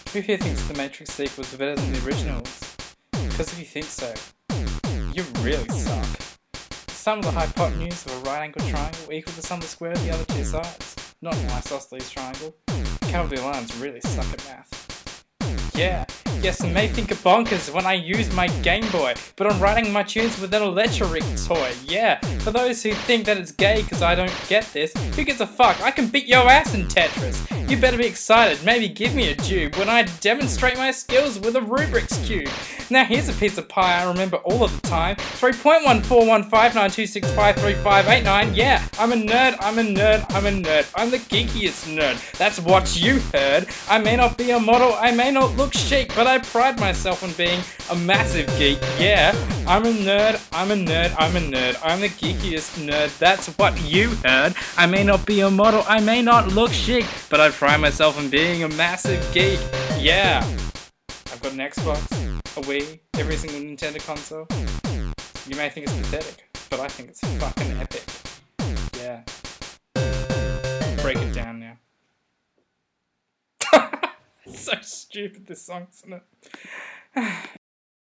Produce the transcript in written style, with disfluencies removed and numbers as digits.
Who here thinks the Matrix sequels are better than the originals? Because if you think so, you really suck. The sum of the hypotenuse of a right angled triangle equal to the sum of the square of the other two sides. Not an isosceles triangle. Cavalier lines really suck at math. Yeah, yes, some may think it bonkers when I use my Game Boy, but I'm writing my tunes with an electric toy. Yeah, for those who think that it's gay because I don't get this, who gives a fuck? I can beat your ass in Tetris. You better be excited, maybe give me a tube when I demonstrate my skills with a Rubik's Cube. Now here's a piece of pie I remember all of the time. 3.14159265358. Yeah, I'm a nerd, I'm a nerd, I'm a nerd. I'm the geekiest nerd. That's what you heard. I may not be a model, I may not look chic, but I pride myself on being a massive geek. Yeah, I'm a nerd, I'm a nerd, I'm a nerd. I'm the geekiest nerd. That's what you heard. I may not be a model, I may not look chic, but I pride myself on being a massive geek. Yeah. I've got an Xbox, a Wii, every single Nintendo console. You may think it's pathetic, but I think it's fucking epic. Yeah. Break it down now. It's so stupid, this song, isn't it?